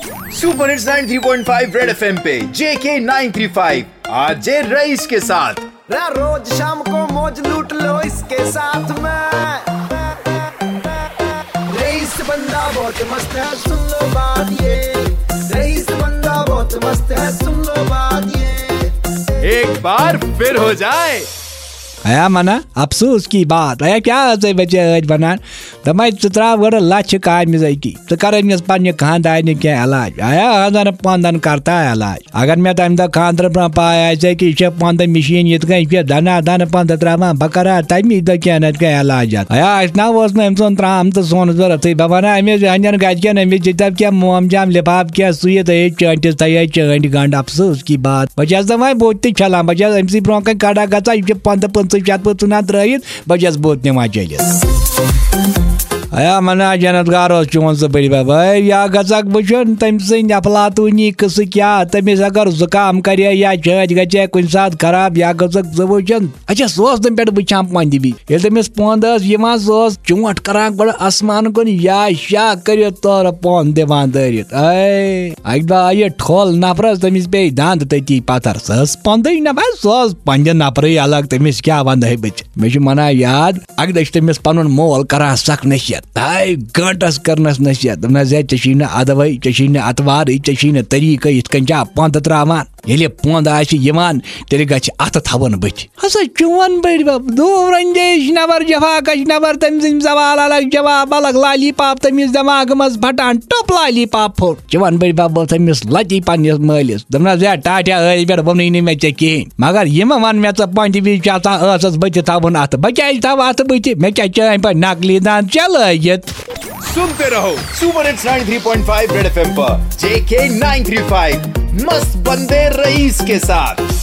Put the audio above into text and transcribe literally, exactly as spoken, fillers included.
Super hits ninety three point five red FM पे JK nine three five आज जे rice के साथ। रोज शाम को मौज लूट लो इसके साथ में। रईस बंदा बहुत मस्त है, सुन लो बात ये। रईस बंदा बहुत मस्त है, सुन लो बात ये। एक बार फिर हो जाए आया मना अफसोस की बात आया क्या बचे बनान दम त्रा गो लच काम की कर पे खानदान क्या इलाज आया हजन पंदन करता इलाज अगर मे तम दह खानदर ब्रो पाए कि पंद मशीन ये दना दन पंद त्रा बह कर तमी दह क्या नत क्या इलाज आया ना अम सोन त्राम तो सोन जरूरत बह वन अमिस अन गजन अमिस दप क्या मोम जाम लिफाफ क्या सुई थे चंटिस थे चंड गंड अफसोस की बात बह दपान बोत तक छलान बह अमस ब्रो कन कड़ा ग पंद पंच चुना त्रित बह बोत निवान चलित आया मना जनत गारो चोन सो बड़ी भाई या गजक बुझन तम सिंह अफलातूनी कस क्या तमिस अगर जुकाम कर या छत गे कुन सात खराब या गजक जुन अच्छा सोस तम पे वचान पंद ये तमिस पंद सोस चोट करान बड़ आसमान कुन या शा कर तौर पन दिवान दरित अक दह आये ठोल नफरस तमिस पे दंद तती पत्थर सस पंद ना भाई सोस पंद नफर अलग तमिस क्या वंद बच मे मना याद अक दह तमिस पन मोल करान सख नशियत ताई गंटस करनस नशियत दपन चे अदवै चे अतवार चे तरीक इत कन पंद त्रावान ये पंद आन तेल ग अत थवन बच हसा चोन बड़ बब दूर अंदेश नबर जफाकश नबर तम सवाल अलग जवाब अलग लाली पाप तमिस दिमाग मज फटान टप लाली पाप फोट चवन बड़ बब तमिस लती पन्नस मालिस दपन टाटा ऐ पे वोनी मे चे कहें मगर यम वन मे पंद वज बच थवन अत बह क्या थव अत बच मे क्या चे पे नकली दान चल सुनते रहो super hits ninety three point five red FM पर जेके नाइन थ्री फाइव मस्त बंदे रईस के साथ।